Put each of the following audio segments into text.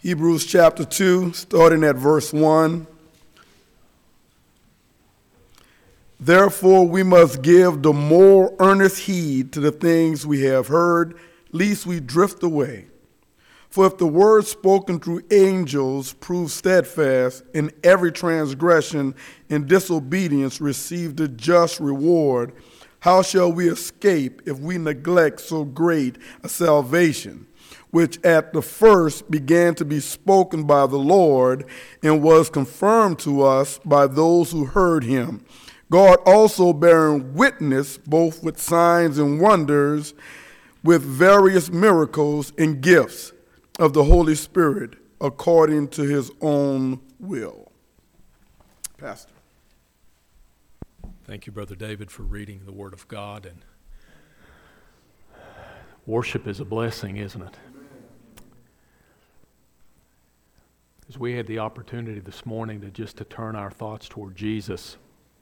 Hebrews chapter 2, starting at verse 1. Therefore we must give the more earnest heed to the things we have heard, lest we drift away. For if the word spoken through angels proved steadfast, and every transgression and disobedience received a just reward, how shall we escape if we neglect so great a salvation, which at the first began to be spoken by the Lord, and was confirmed to us by those who heard him? God also bearing witness both with signs and wonders, with various miracles and gifts of the Holy Spirit, according to his own will. Pastor. Thank you, Brother David, for reading the Word of God. And worship is a blessing, isn't it? As we had the opportunity this morning to turn our thoughts toward Jesus,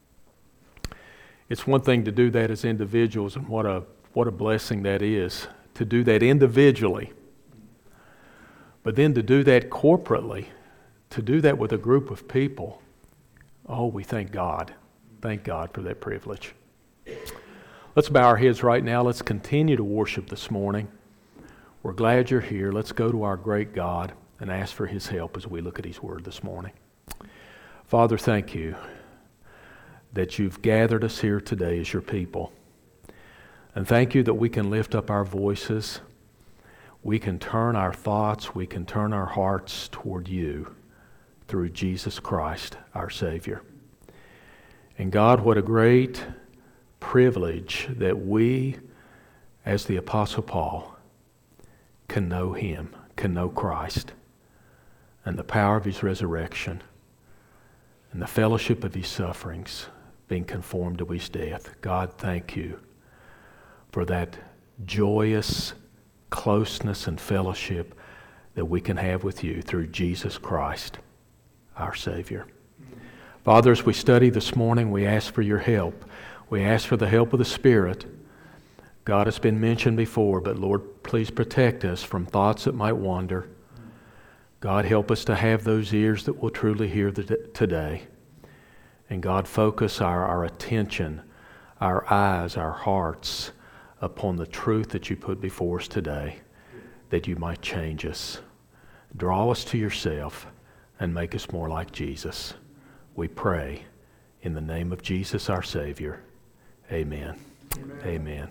it's one thing to do that as individuals, and what a blessing that is, to do that individually. But then to do that corporately, to do that with a group of people, oh, we thank God. Thank God for that privilege. Let's bow our heads right now. Let's continue to worship this morning. We're glad you're here. Let's go to our great God and ask for his help as we look at his word this morning. Father, thank you that you've gathered us here today as your people. And thank you that we can lift up our voices. We can turn our thoughts, we can turn our hearts toward you through Jesus Christ, our Savior. And God, what a great privilege that we, as the Apostle Paul, can know him, can know Christ, and the power of his resurrection, and the fellowship of his sufferings, being conformed to his death. God, thank you for that joyous closeness and fellowship that we can have with you through Jesus Christ, our Savior. Father, as we study this morning, we ask for your help. We ask for the help of the Spirit. God, has been mentioned before, but Lord, please protect us from thoughts that might wander. God, help us to have those ears that will truly hear today. And God, focus our attention, our eyes, our hearts upon the truth that you put before us today, that you might change us. Draw us to yourself and make us more like Jesus. We pray in the name of Jesus, our Savior. Amen. Amen.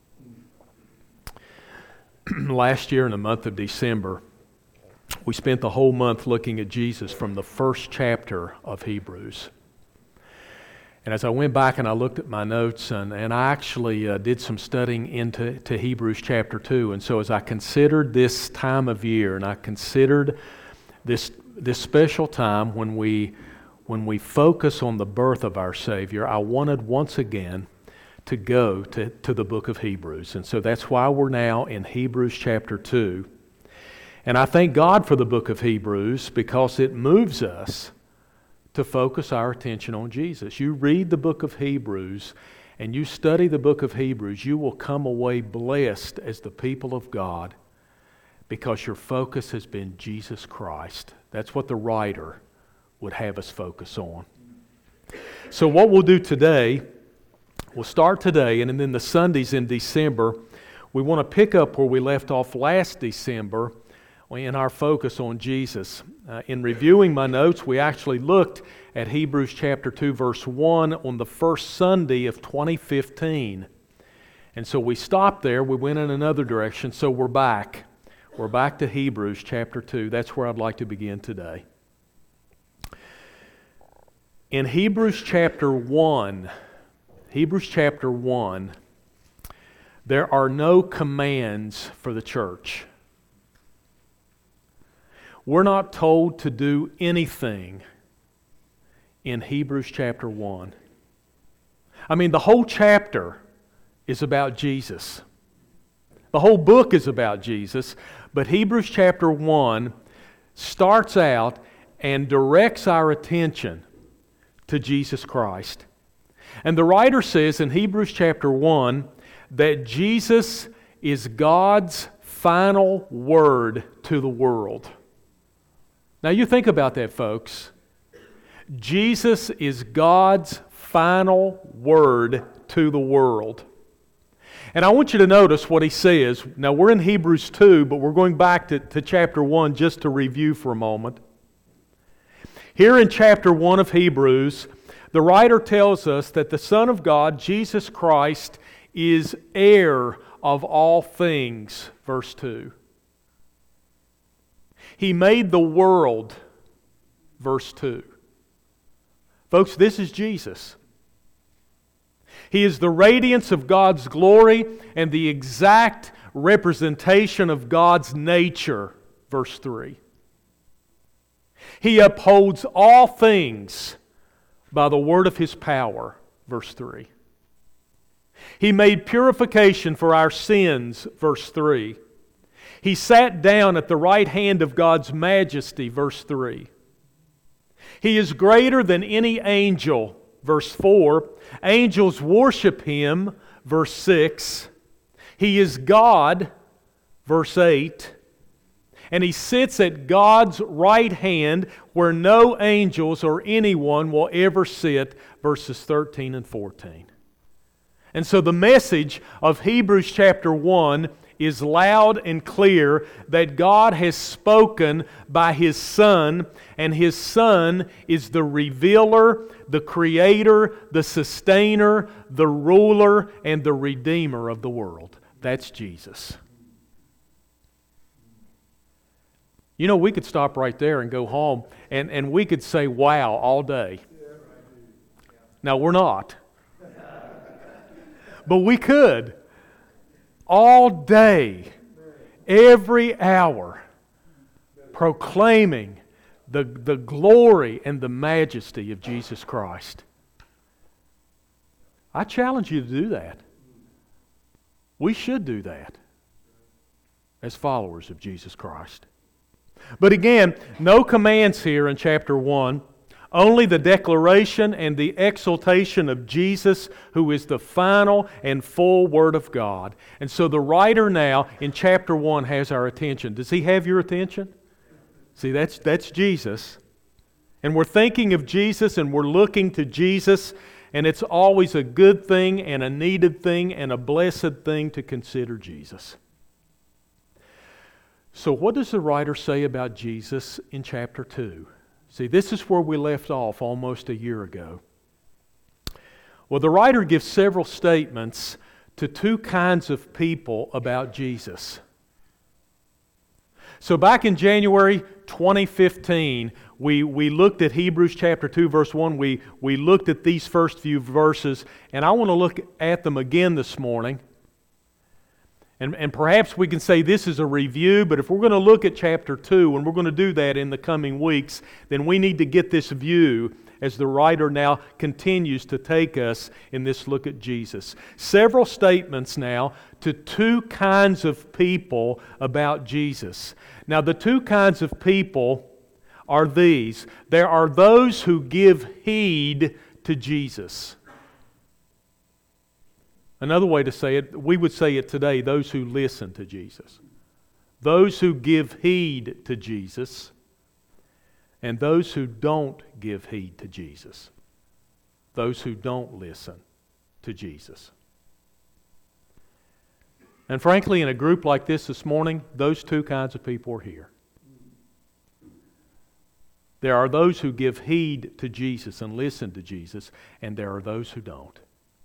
Last year in the month of December, we spent the whole month looking at Jesus from the first chapter of Hebrews. And as I went back and I looked at my notes, and I actually did some studying into Hebrews chapter 2. And so as I considered this time of year, and I considered this special time when we focus on the birth of our Savior, I wanted once again to go to the book of Hebrews. And so that's why we're now in Hebrews chapter 2. And I thank God for the book of Hebrews because it moves us to focus our attention on Jesus. You read the book of Hebrews and you study the book of Hebrews, you will come away blessed as the people of God because your focus has been Jesus Christ. That's what the writer would have us focus on. So what we'll do today, we'll start today, and then the Sundays in December, we want to pick up where we left off last December in our focus on Jesus. In reviewing my notes, we actually looked at Hebrews chapter 2, verse 1 on the first Sunday of 2015. And so we stopped there, we went in another direction, so we're back. We're back to Hebrews chapter 2. That's where I'd like to begin today. In Hebrews chapter 1, there are no commands for the church. We're not told to do anything in Hebrews chapter 1. I mean, the whole chapter is about Jesus. The whole book is about Jesus, but Hebrews chapter 1 starts out and directs our attention to Jesus Christ. And the writer says in Hebrews chapter 1 that Jesus is God's final word to the world. Now you think about that, folks. Jesus is God's final word to the world. And I want you to notice what he says. Now we're in Hebrews 2, but we're going back to chapter 1 just to review for a moment. Here in chapter 1 of Hebrews, the writer tells us that the Son of God, Jesus Christ, is heir of all things, verse 2. He made the world, verse 2. Folks, this is Jesus. He is the radiance of God's glory and the exact representation of God's nature, verse 3. He upholds all things by the word of His power, verse 3. He made purification for our sins, verse 3. He sat down at the right hand of God's majesty, verse 3. He is greater than any angel, verse 4. Angels worship Him, verse 6. He is God, verse 8. And He sits at God's right hand where no angels or anyone will ever sit, verses 13 and 14. And so the message of Hebrews chapter 1 is loud and clear that God has spoken by His Son, and His Son is the revealer, the creator, the sustainer, the ruler, and the redeemer of the world. That's Jesus. You know, we could stop right there and go home, and we could say, wow, all day. Now, we're not. But we could. All day, every hour, proclaiming the glory and the majesty of Jesus Christ. I challenge you to do that. We should do that as followers of Jesus Christ. But again, no commands here in chapter 1. Only the declaration and the exaltation of Jesus, who is the final and full Word of God. And so the writer now in chapter 1 has our attention. Does he have your attention? See, that's Jesus. And we're thinking of Jesus and we're looking to Jesus, and it's always a good thing and a needed thing and a blessed thing to consider Jesus. So what does the writer say about Jesus in chapter 2? See, this is where we left off almost a year ago. Well, the writer gives several statements to two kinds of people about Jesus. So back in January 2015, we looked at Hebrews chapter 2, verse 1. We looked at these first few verses, and I want to look at them again this morning. And perhaps we can say this is a review, but if we're going to look at chapter 2, and we're going to do that in the coming weeks, then we need to get this view as the writer now continues to take us in this look at Jesus. Several statements now to two kinds of people about Jesus. Now, the two kinds of people are these. There are those who give heed to Jesus. Another way to say it, we would say it today, those who listen to Jesus. Those who give heed to Jesus, and those who don't give heed to Jesus. Those who don't listen to Jesus. And frankly, in a group like this morning, those two kinds of people are here. There are those who give heed to Jesus and listen to Jesus, and there are those who don't.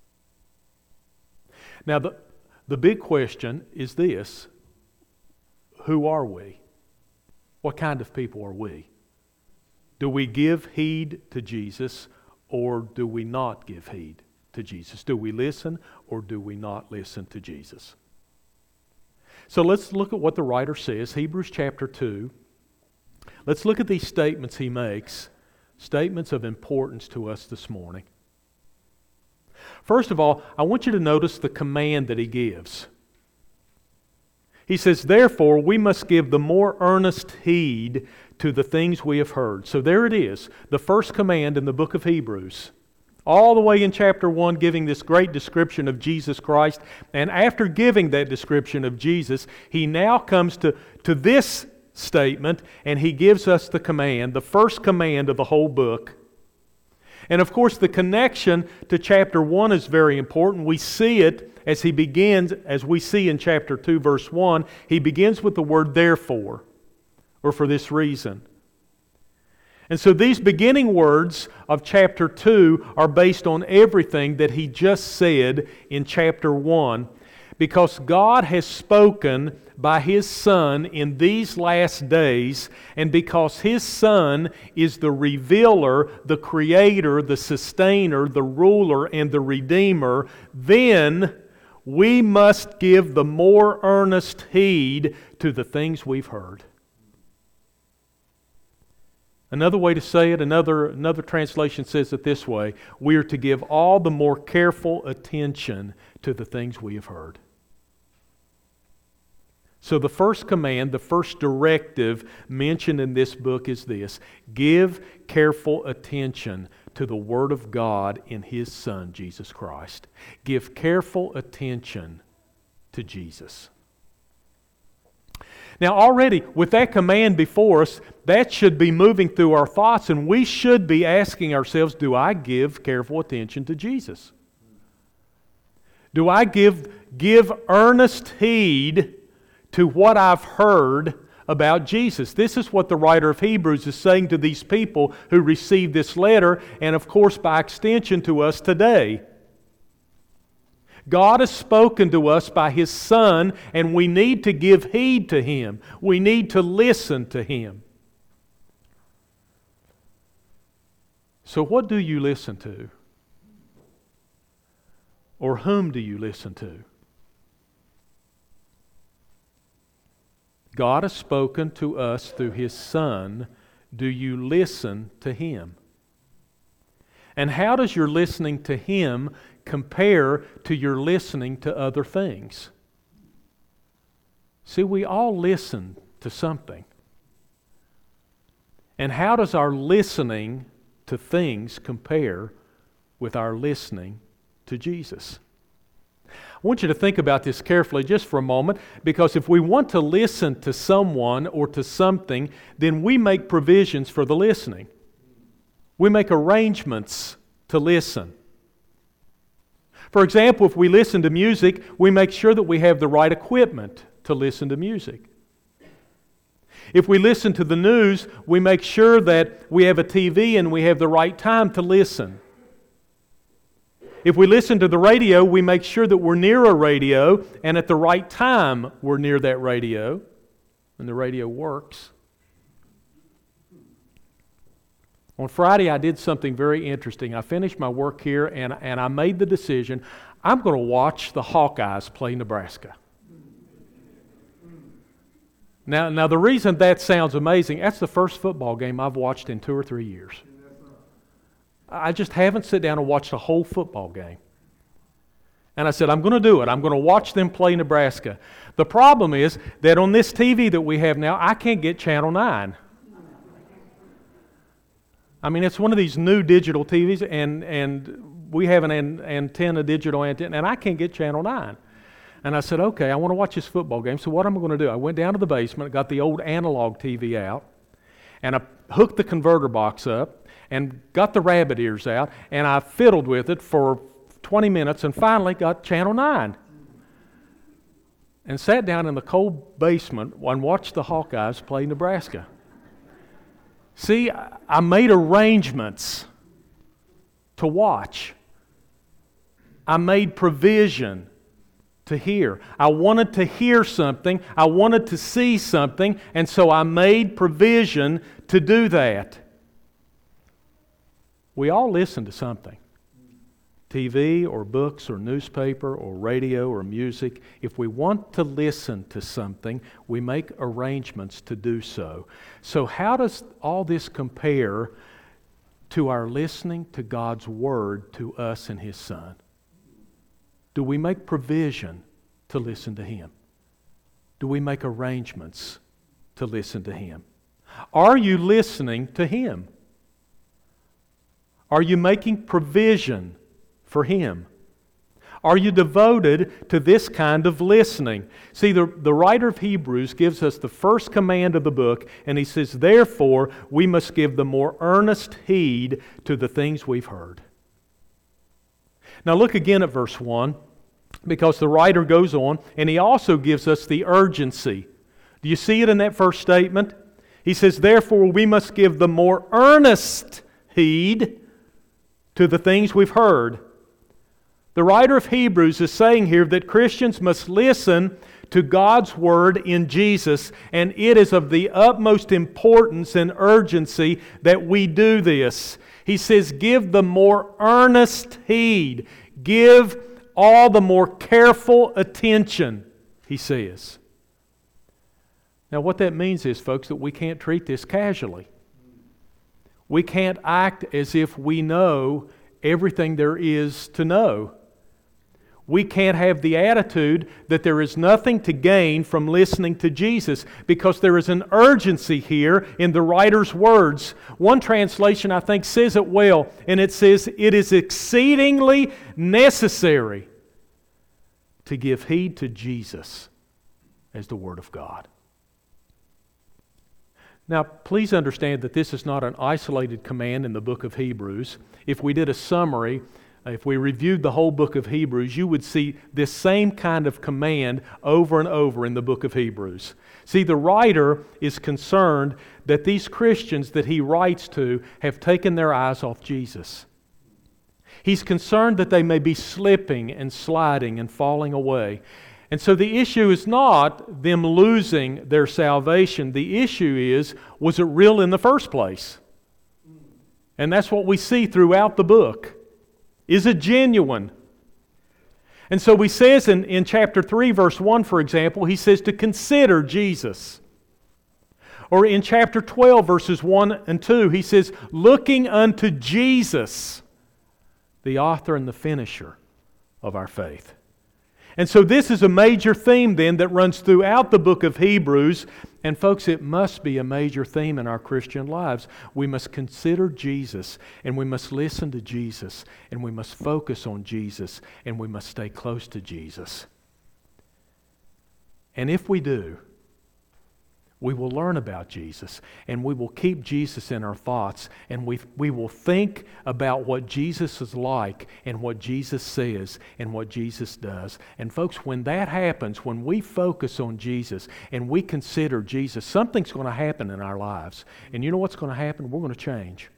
Now, the big question is this: who are we? What kind of people are we? Do we give heed to Jesus, or do we not give heed to Jesus? Do we listen, or do we not listen to Jesus? So let's look at what the writer says, Hebrews chapter 2. Let's look at these statements he makes, statements of importance to us this morning. First of all, I want you to notice the command that he gives. He says, therefore, we must give the more earnest heed to the things we have heard. So there it is, the first command in the book of Hebrews. All the way in chapter 1, giving this great description of Jesus Christ. And after giving that description of Jesus, he now comes to this statement, and he gives us the command, the first command of the whole book. And of course, the connection to chapter 1 is very important. We see it as he begins, as we see in chapter 2, verse 1, he begins with the word therefore, or for this reason. And so these beginning words of chapter 2 are based on everything that he just said in chapter 1, because God has spoken by His Son in these last days, and because His Son is the revealer, the creator, the sustainer, the ruler, and the redeemer, then we must give the more earnest heed to the things we've heard. Another way to say it, another translation says it this way: we are to give all the more careful attention to the things we have heard. So the first command, the first directive mentioned in this book is this: give careful attention to the Word of God in His Son, Jesus Christ. Give careful attention to Jesus. Now already, with that command before us, that should be moving through our thoughts, and we should be asking ourselves, do I give careful attention to Jesus? Do I give earnest heed to what I've heard about Jesus? This is what the writer of Hebrews is saying to these people who received this letter, and of course by extension to us today. God has spoken to us by His Son, and we need to give heed to Him. We need to listen to Him. So what do you listen to? Or whom do you listen to? God has spoken to us through His Son. Do you listen to Him? And how does your listening to Him compare to your listening to other things? See, we all listen to something. And how does our listening to things compare with our listening to Jesus? I want you to think about this carefully just for a moment, because if we want to listen to someone or to something, then we make provisions for the listening. We make arrangements to listen. For example, if we listen to music, we make sure that we have the right equipment to listen to music. If we listen to the news, we make sure that we have a TV and we have the right time to listen. If we listen to the radio, we make sure that we're near a radio, and at the right time we're near that radio, and the radio works. On Friday, I did something very interesting. I finished my work here, and I made the decision, I'm going to watch the Hawkeyes play Nebraska. Now, the reason that sounds amazing, that's the first football game I've watched in 2 or 3 years. I just haven't sat down and watched a whole football game. And I said, I'm going to do it. I'm going to watch them play Nebraska. The problem is that on this TV that we have now, I can't get Channel 9. I mean, it's one of these new digital TVs, and we have an antenna, digital antenna, and I can't get Channel 9. And I said, okay, I want to watch this football game, so what am I going to do? I went down to the basement, got the old analog TV out, and I hooked the converter box up, and got the rabbit ears out, and I fiddled with it for 20 minutes, and finally got Channel 9. And sat down in the cold basement and watched the Hawkeyes play Nebraska. See, I made arrangements to watch. I made provision to hear. I wanted to hear something. I wanted to see something, and so I made provision to do that. We all listen to something. TV or books or newspaper or radio or music. If we want to listen to something, we make arrangements to do so. So how does all this compare to our listening to God's Word to us and His Son? Do we make provision to listen to Him? Do we make arrangements to listen to Him? Are you listening to Him? Are you making provision for Him? Are you devoted to this kind of listening? See, the writer of Hebrews gives us the first command of the book, and he says, therefore, we must give the more earnest heed to the things we've heard. Now look again at verse 1, because the writer goes on, and he also gives us the urgency. Do you see it in that first statement? He says, therefore, we must give the more earnest heed to the things we've heard. The writer of Hebrews is saying here that Christians must listen to God's Word in Jesus, and it is of the utmost importance and urgency that we do this. He says, give the more earnest heed. Give all the more careful attention, he says. Now what that means is, folks, that we can't treat this casually. We can't act as if we know everything there is to know. We can't have the attitude that there is nothing to gain from listening to Jesus, because there is an urgency here in the writer's words. One translation, I think, says it well, and it says, it is exceedingly necessary to give heed to Jesus as the Word of God. Now, please understand that this is not an isolated command in the book of Hebrews. If we did a summary, if we reviewed the whole book of Hebrews, you would see this same kind of command over and over in the book of Hebrews. See, the writer is concerned that these Christians that he writes to have taken their eyes off Jesus. He's concerned that they may be slipping and sliding and falling away. And so the issue is not them losing their salvation. The issue is, was it real in the first place? And that's what we see throughout the book. Is it genuine? And so he says in chapter 3, verse 1, for example, he says to consider Jesus. Or in chapter 12, verses 1 and 2, he says, looking unto Jesus, the author and the finisher of our faith. And so this is a major theme then that runs throughout the book of Hebrews. And folks, it must be a major theme in our Christian lives. We must consider Jesus, and we must listen to Jesus, and we must focus on Jesus, and we must stay close to Jesus. And if we do, we will learn about Jesus, and we will keep Jesus in our thoughts, and we will think about what Jesus is like, and what Jesus says, and what Jesus does. And folks, when that happens, when we focus on Jesus, and we consider Jesus, something's going to happen in our lives. And you know what's going to happen? We're going to change.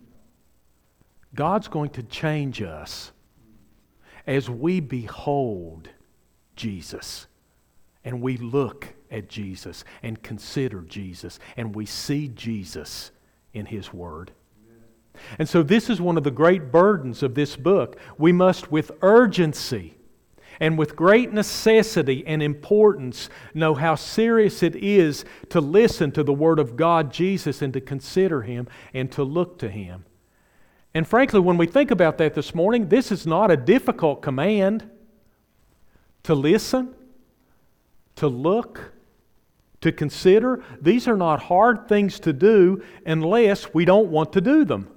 God's going to change us as we behold Jesus, and we look at Jesus and consider Jesus, and we see Jesus in His Word. And so this is one of the great burdens of this book. We must, with urgency and with great necessity and importance, know how serious it is to listen to the Word of God, Jesus, and to consider Him and to look to Him. And frankly, when we think about that this morning, this is not a difficult command. To listen, to look, to consider. These are not hard things to do unless we don't want to do them.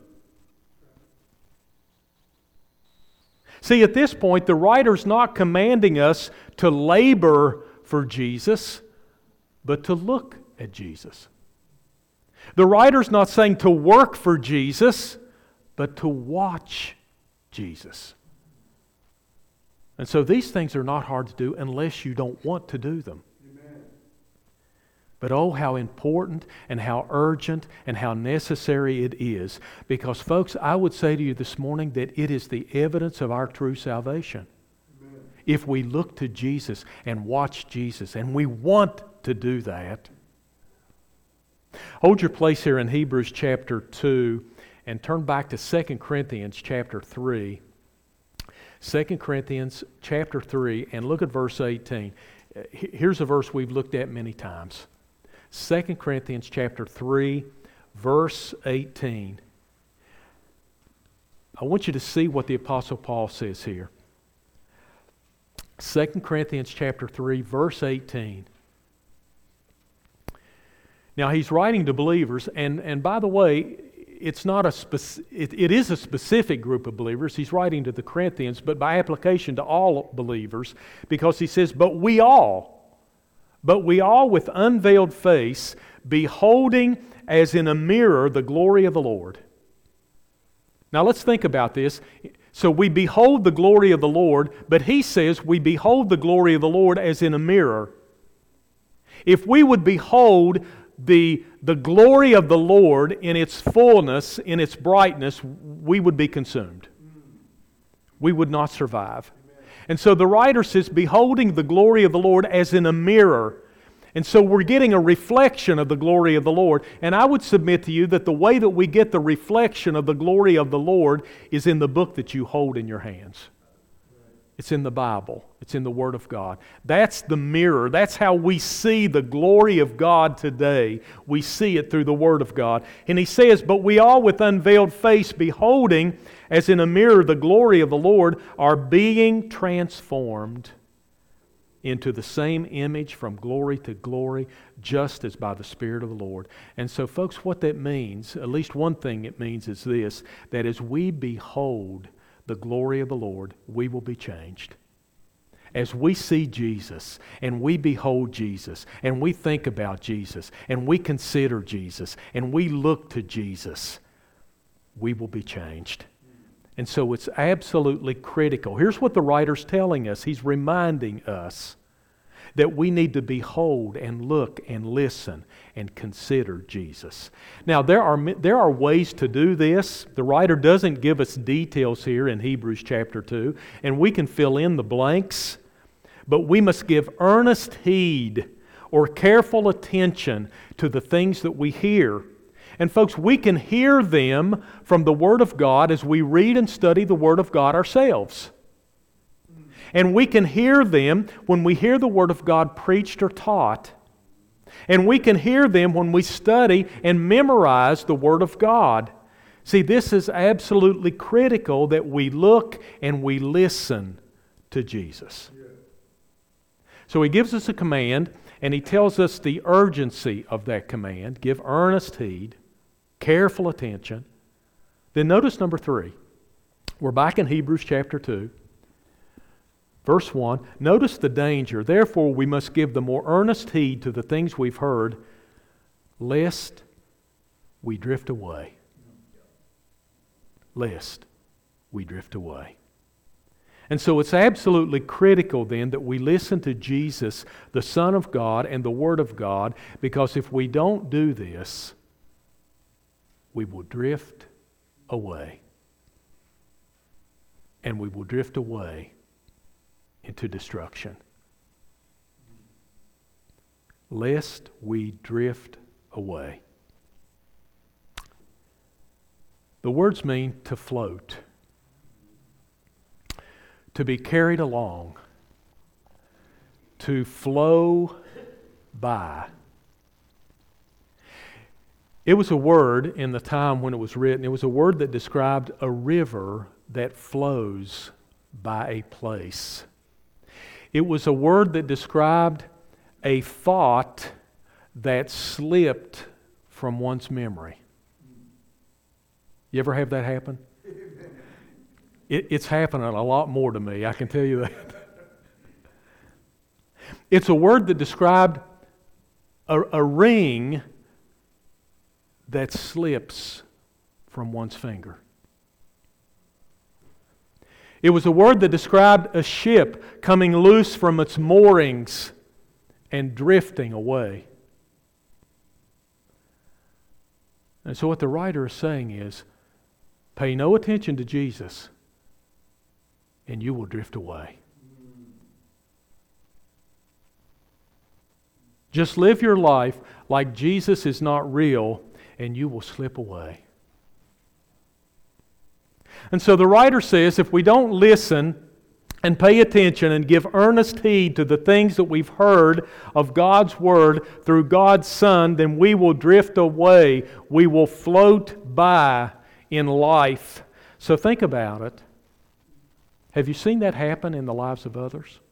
See, at this point, the writer's not commanding us to labor for Jesus, but to look at Jesus. The writer's not saying to work for Jesus, but to watch Jesus. And so these things are not hard to do unless you don't want to do them. Amen. But oh, how important and how urgent and how necessary it is. Because folks, I would say to you this morning that it is the evidence of our true salvation. Amen. If we look to Jesus and watch Jesus, and we want to do that. Hold your place here in Hebrews chapter 2 and turn back to 2 Corinthians chapter 3. 2 Corinthians chapter 3, and look at verse 18. Here's a verse we've looked at many times. 2 Corinthians chapter 3, verse 18. I want you to see what the Apostle Paul says here. 2 Corinthians chapter 3, verse 18. Now he's writing to believers, and by the way, it's not it is a specific group of believers. He's writing to the Corinthians, but by application to all believers, because he says, but we all with unveiled face, beholding as in a mirror the glory of the Lord. Now let's think about this. So we behold the glory of the Lord, but he says we behold the glory of the Lord as in a mirror. If we would behold the glory of the Lord in its fullness, in its brightness, we would be consumed. We would not survive. And so the writer says, beholding the glory of the Lord as in a mirror. And so we're getting a reflection of the glory of the Lord. And I would submit to you that the way that we get the reflection of the glory of the Lord is in the book that you hold in your hands. It's in the Bible. It's in the Word of God. That's the mirror. That's how we see the glory of God today. We see it through the Word of God. And he says, but we all with unveiled face, beholding as in a mirror the glory of the Lord, are being transformed into the same image from glory to glory, just as by the Spirit of the Lord. And so, folks, what that means, at least one thing it means is this, that as we behold the glory of the Lord, we will be changed. As we see Jesus, and we behold Jesus, and we think about Jesus, and we consider Jesus, and we look to Jesus, we will be changed. And so it's absolutely critical. Here's what the writer's telling us. He's reminding us that we need to behold and look and listen and consider Jesus. Now, there are ways to do this. The writer doesn't give us details here in Hebrews chapter 2, and we can fill in the blanks, but we must give earnest heed or careful attention to the things that we hear. And folks, we can hear them from the Word of God as we read and study the Word of God ourselves. And we can hear them when we hear the Word of God preached or taught. And we can hear them when we study and memorize the Word of God. See, this is absolutely critical that we look and we listen to Jesus. So he gives us a command, and he tells us the urgency of that command. Give earnest heed, careful attention. Then notice number 3. We're back in Hebrews chapter 2. Verse 1, notice the danger. Therefore, we must give the more earnest heed to the things we've heard, lest we drift away. Lest we drift away. And so it's absolutely critical then that we listen to Jesus, the Son of God, and the Word of God, because if we don't do this, we will drift away. And we will drift away into destruction. Lest we drift away. The words mean to float, to be carried along, to flow by. It was a word in the time when it was written, it was a word that described a river that flows by a place. It was a word that described a thought that slipped from one's memory. You ever have that happen? It's happening a lot more to me, I can tell you that. It's a word that described a ring that slips from one's finger. It was a word that described a ship coming loose from its moorings and drifting away. And so what the writer is saying is, pay no attention to Jesus, and you will drift away. Just live your life like Jesus is not real, and you will slip away. And so the writer says, if we don't listen and pay attention and give earnest heed to the things that we've heard of God's Word through God's Son, then we will drift away. We will float by in life. So think about it. Have you seen that happen in the lives of others?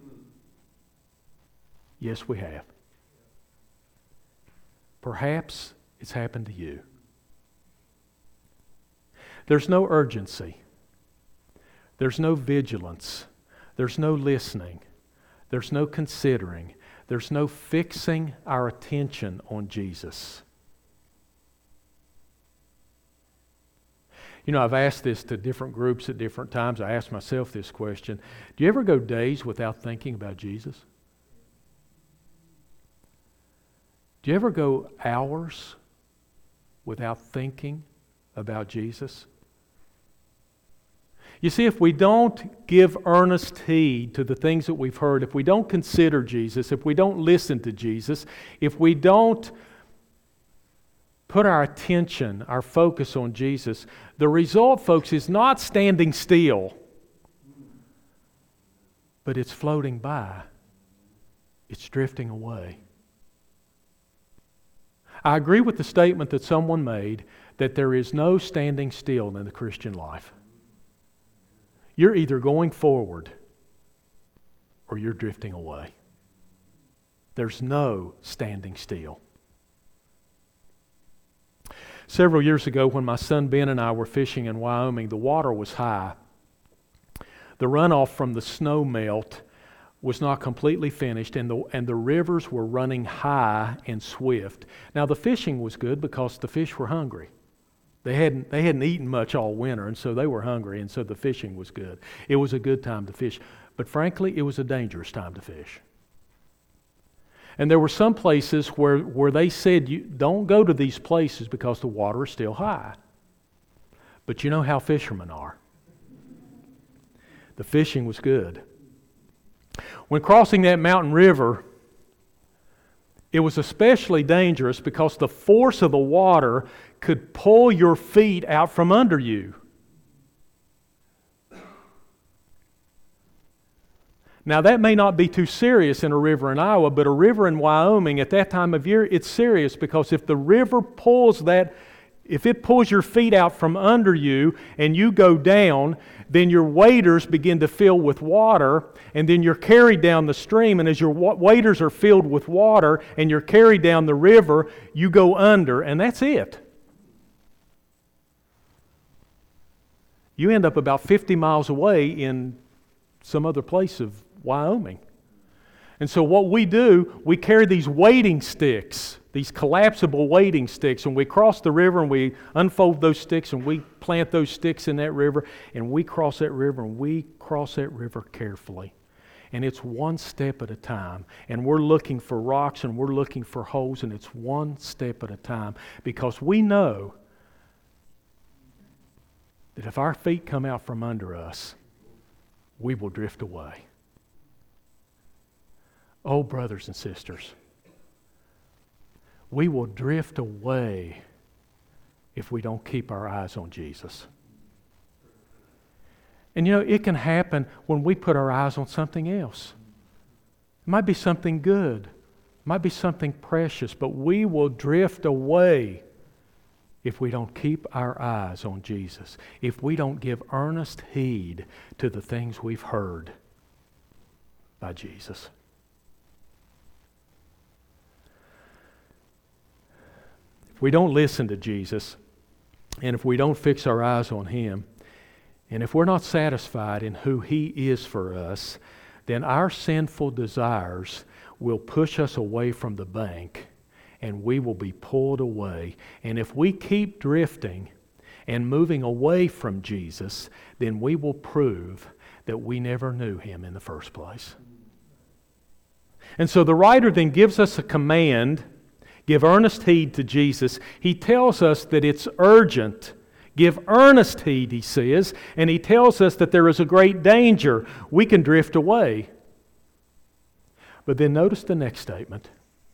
Yes, we have. Perhaps it's happened to you. There's no urgency. There's no vigilance. There's no listening. There's no considering. There's no fixing our attention on Jesus. You know, I've asked this to different groups at different times. I asked myself this question. Do you ever go days without thinking about Jesus? Do you ever go hours without thinking about Jesus? You see, if we don't give earnest heed to the things that we've heard, if we don't consider Jesus, if we don't listen to Jesus, if we don't put our attention, our focus on Jesus, the result, folks, is not standing still, but it's floating by. It's drifting away. I agree with the statement that someone made that there is no standing still in the Christian life. You're either going forward or you're drifting away. There's no standing still. Several years ago, when my son Ben and I were fishing in Wyoming, the water was high. The runoff from the snow melt was not completely finished, and the rivers were running high and swift. Now, the fishing was good because the fish were hungry. They hadn't eaten much all winter, and so they were hungry, and so the fishing was good. It was a good time to fish. But frankly, it was a dangerous time to fish. And there were some places where they said, you don't go to these places because the water is still high. But you know how fishermen are. The fishing was good. When crossing that mountain river, it was especially dangerous because the force of the water could pull your feet out from under you. Now, that may not be too serious in a river in Iowa, but a river in Wyoming at that time of year, it's serious because if the river if it pulls your feet out from under you and you go down, then your waders begin to fill with water, and then you're carried down the stream, and as your waders are filled with water and you're carried down the river, you go under, and that's it. You end up about 50 miles away in some other place of Wyoming. And so what we do, we carry these wading sticks, these collapsible wading sticks, and we cross the river and we unfold those sticks and we plant those sticks in that river, and we cross that river, and we cross that river carefully. And it's one step at a time. And we're looking for rocks and we're looking for holes, and it's one step at a time, because we know that if our feet come out from under us, we will drift away. Oh, brothers and sisters, we will drift away if we don't keep our eyes on Jesus. And you know, it can happen when we put our eyes on something else. It might be something good. It might be something precious, but we will drift away if we don't keep our eyes on Jesus, if we don't give earnest heed to the things we've heard by Jesus. If we don't listen to Jesus, and if we don't fix our eyes on Him, and if we're not satisfied in who He is for us, then our sinful desires will push us away from the bank, and we will be pulled away. And if we keep drifting and moving away from Jesus, then we will prove that we never knew Him in the first place. And so the writer then gives us a command: give earnest heed to Jesus. He tells us that it's urgent. Give earnest heed, he says, and he tells us that there is a great danger. We can drift away. But then notice the next statement.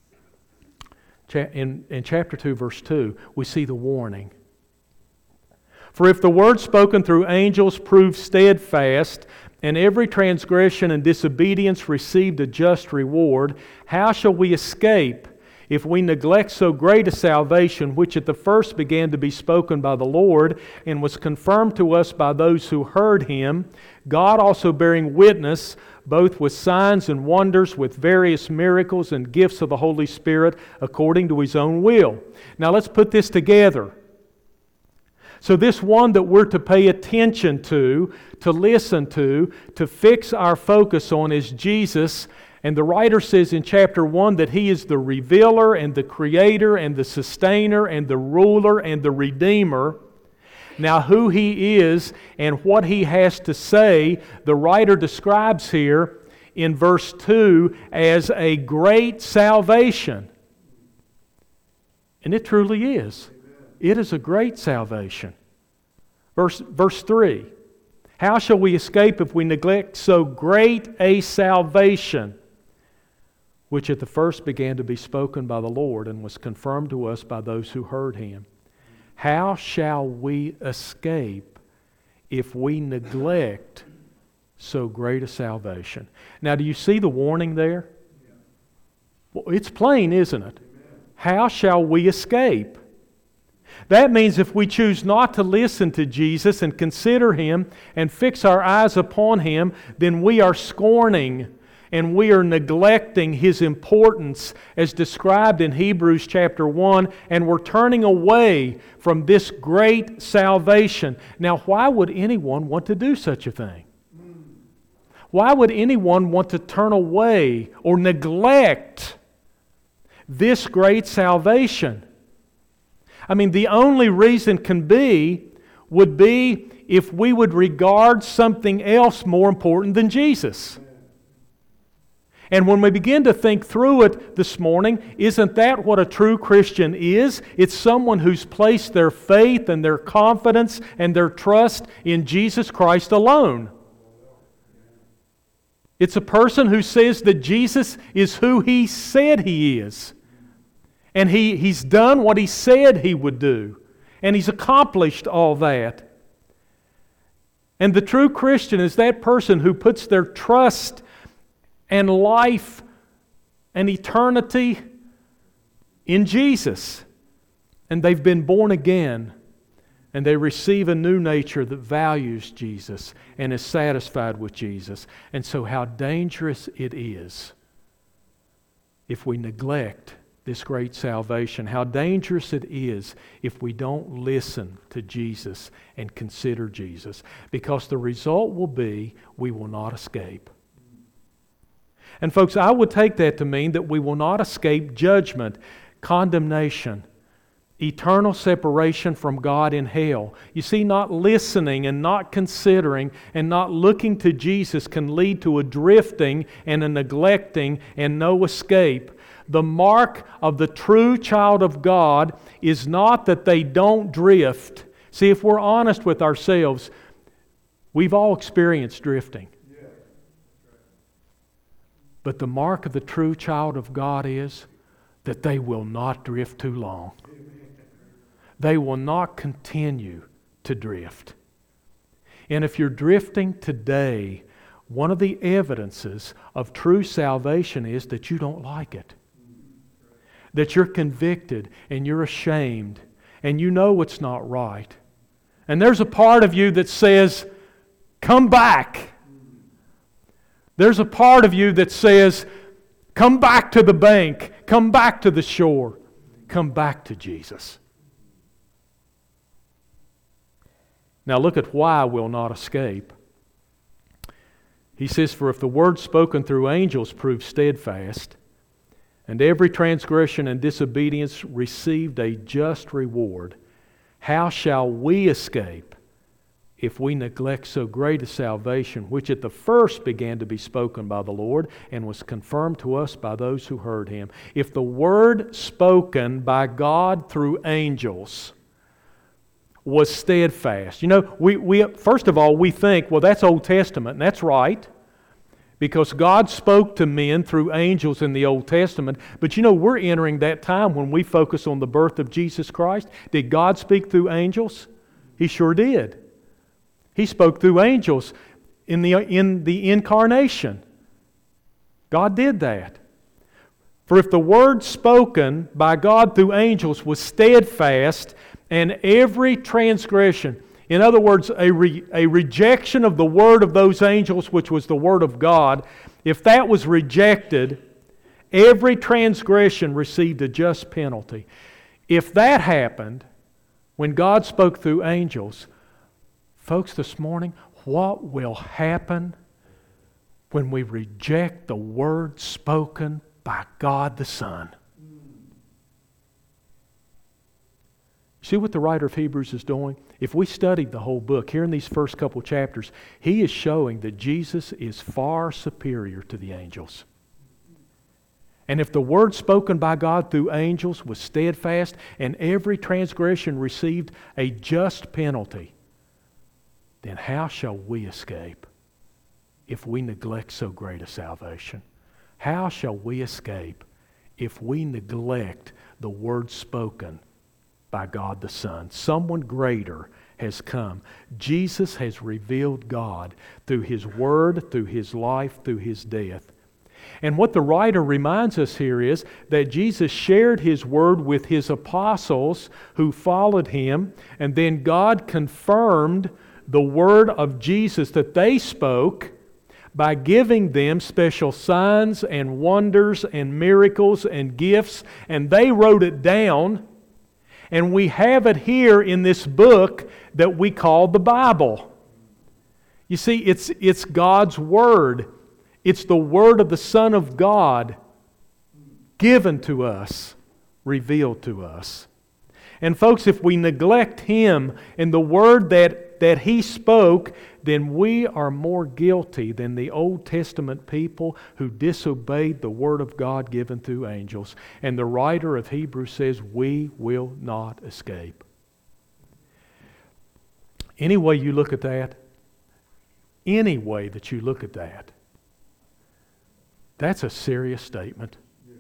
In chapter 2, verse 2, we see the warning. For if the word spoken through angels proved steadfast, and every transgression and disobedience received a just reward, how shall we escape if we neglect so great a salvation, which at the first began to be spoken by the Lord, and was confirmed to us by those who heard Him, God also bearing witness, both with signs and wonders, with various miracles and gifts of the Holy Spirit, according to His own will. Now let's put this together. So this one that we're to pay attention to listen to fix our focus on is Jesus. And the writer says in chapter 1 that He is the revealer and the creator and the sustainer and the ruler and the redeemer. Now who He is and what He has to say, the writer describes here in verse 2 as a great salvation. And it truly is. It is a great salvation. Verse 3, how shall we escape if we neglect so great a salvation, which at the first began to be spoken by the Lord and was confirmed to us by those who heard Him? How shall we escape if we neglect so great a salvation? Now, do you see the warning there? Well, it's plain, isn't it? How shall we escape? That means if we choose not to listen to Jesus and consider Him and fix our eyes upon Him, then we are scorning and we are neglecting His importance as described in Hebrews chapter 1, and we're turning away from this great salvation. Now, why would anyone want to do such a thing? Why would anyone want to turn away or neglect this great salvation? I mean, the only reason would be if we would regard something else more important than Jesus. And when we begin to think through it this morning, isn't that what a true Christian is? It's someone who's placed their faith and their confidence and their trust in Jesus Christ alone. It's a person who says that Jesus is who He said He is. And He's done what He said He would do. And He's accomplished all that. And the true Christian is that person who puts their trust and life and eternity in Jesus. And they've been born again. And they receive a new nature that values Jesus and is satisfied with Jesus. And so how dangerous it is if we neglect this great salvation. How dangerous it is if we don't listen to Jesus and consider Jesus. Because the result will be we will not escape. And folks, I would take that to mean that we will not escape judgment, condemnation, eternal separation from God in hell. You see, not listening and not considering and not looking to Jesus can lead to a drifting and a neglecting and no escape. The mark of the true child of God is not that they don't drift. See, if we're honest with ourselves, we've all experienced drifting. But the mark of the true child of God is that they will not drift too long. They will not continue to drift. And if you're drifting today, one of the evidences of true salvation is that you don't like it. That you're convicted and you're ashamed and you know it's not right. And there's a part of you that says, come back. There's a part of you that says, come back to the bank, come back to the shore, come back to Jesus. Now look at why we'll not escape. He says, for if the word spoken through angels proved steadfast, and every transgression and disobedience received a just reward, how shall we escape if we neglect so great a salvation, which at the first began to be spoken by the Lord and was confirmed to us by those who heard Him? If the word spoken by God through angels was steadfast. You know, we first of all, we think, well, that's Old Testament, and that's right, because God spoke to men through angels in the Old Testament. But you know, we're entering that time when we focus on the birth of Jesus Christ. Did God speak through angels? He sure did. He spoke through angels in the incarnation. God did that. For if the word spoken by God through angels was steadfast, and every transgression, in other words, a rejection of the word of those angels, which was the word of God, if that was rejected, every transgression received a just penalty. If that happened, when God spoke through angels, folks, this morning, what will happen when we reject the word spoken by God the Son? See what the writer of Hebrews is doing? If we studied the whole book, here in these first couple chapters, he is showing that Jesus is far superior to the angels. And if the word spoken by God through angels was steadfast and every transgression received a just penalty, then how shall we escape if we neglect so great a salvation? How shall we escape if we neglect the word spoken by God the Son? Someone greater has come. Jesus has revealed God through His Word, through His life, through His death. And what the writer reminds us here is that Jesus shared His Word with His apostles who followed Him, and then God confirmed the Word of Jesus that they spoke by giving them special signs and wonders and miracles and gifts, and they wrote it down. And we have it here in this book that we call the Bible. You see, it's God's Word. It's the Word of the Son of God given to us, revealed to us. And folks, if we neglect Him and the Word that He spoke, then we are more guilty than the Old Testament people who disobeyed the Word of God given through angels. And the writer of Hebrews says we will not escape. Any way you look at that, any way that you look at that, that's a serious statement.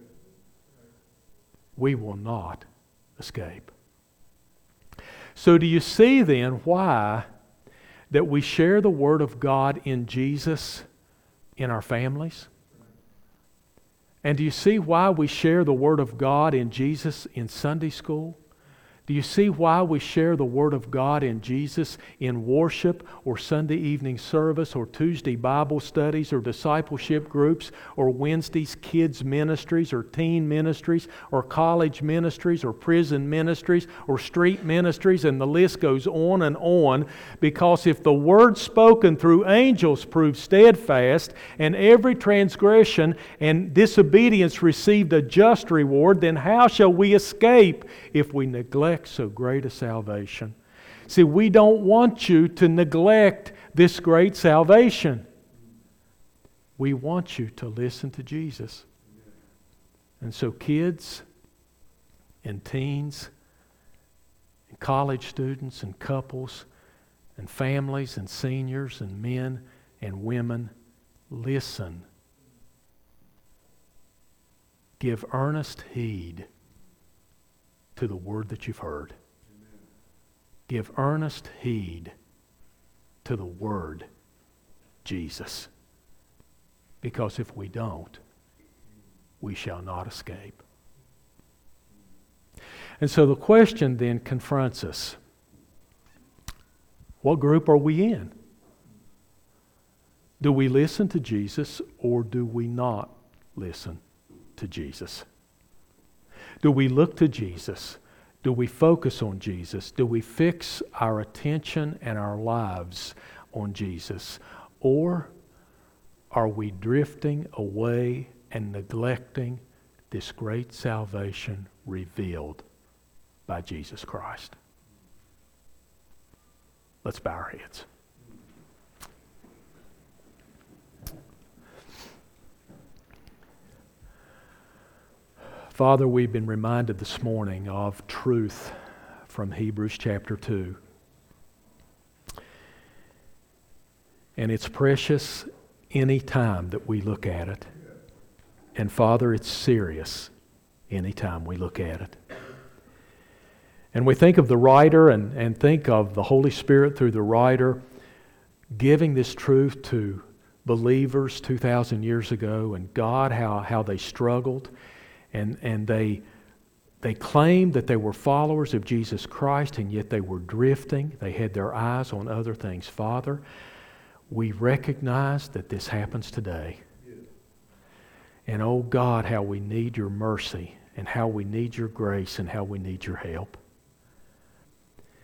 We will not escape. So do you see then why that we share the Word of God in Jesus in our families? And do you see why we share the Word of God in Jesus in Sunday school? Do you see why we share the Word of God in Jesus in worship or Sunday evening service or Tuesday Bible studies or discipleship groups or Wednesday's kids ministries or teen ministries or college ministries or prison ministries or street ministries, and the list goes on and on? Because if the Word spoken through angels proves steadfast and every transgression and disobedience received a just reward, then how shall we escape if we neglect so great a salvation? See, we don't want you to neglect this great salvation. We want you to listen to Jesus. And so kids and teens and college students and couples and families and seniors and men and women, listen. Give earnest heed to the word that you've heard. Amen. Give earnest heed to the word, Jesus. Because if we don't, we shall not escape. And so the question then confronts us. What group are we in? Do we listen to Jesus or do we not listen to Jesus? Do we look to Jesus? Do we focus on Jesus? Do we fix our attention and our lives on Jesus? Or are we drifting away and neglecting this great salvation revealed by Jesus Christ? Let's bow our heads. Father, we've been reminded this morning of truth from Hebrews chapter 2. And it's precious any time that we look at it. And Father, it's serious any time we look at it. And we think of the writer and think of the Holy Spirit through the writer giving this truth to believers 2,000 years ago, and God, how they struggled. And they claimed that they were followers of Jesus Christ, and yet they were drifting. They had their eyes on other things. Father, we recognize that this happens today. And oh God, how we need your mercy, and how we need your grace, and how we need your help.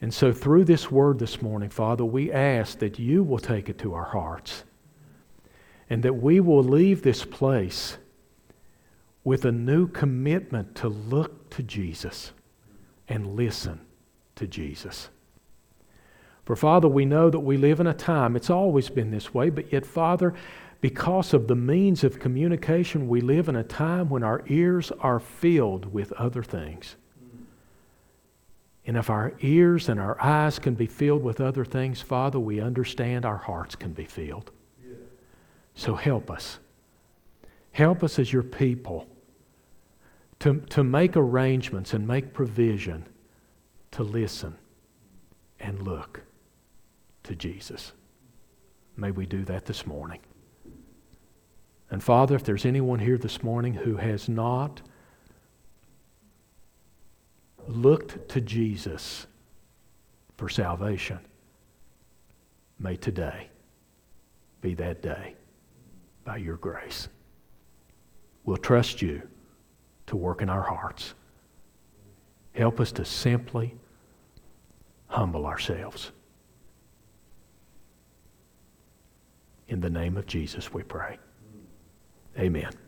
And so through this word this morning, Father, we ask that you will take it to our hearts and that we will leave this place with a new commitment to look to Jesus and listen to Jesus. For Father, we know that we live in a time, it's always been this way, but yet Father, because of the means of communication, we live in a time when our ears are filled with other things. And if our ears and our eyes can be filled with other things, Father, we understand our hearts can be filled. Yeah. So help us. Help us as your people to make arrangements and make provision to listen and look to Jesus. May we do that this morning. And Father, if there's anyone here this morning who has not looked to Jesus for salvation, may today be that day by your grace. We'll trust you to work in our hearts. Help us to simply humble ourselves. In the name of Jesus we pray. Amen.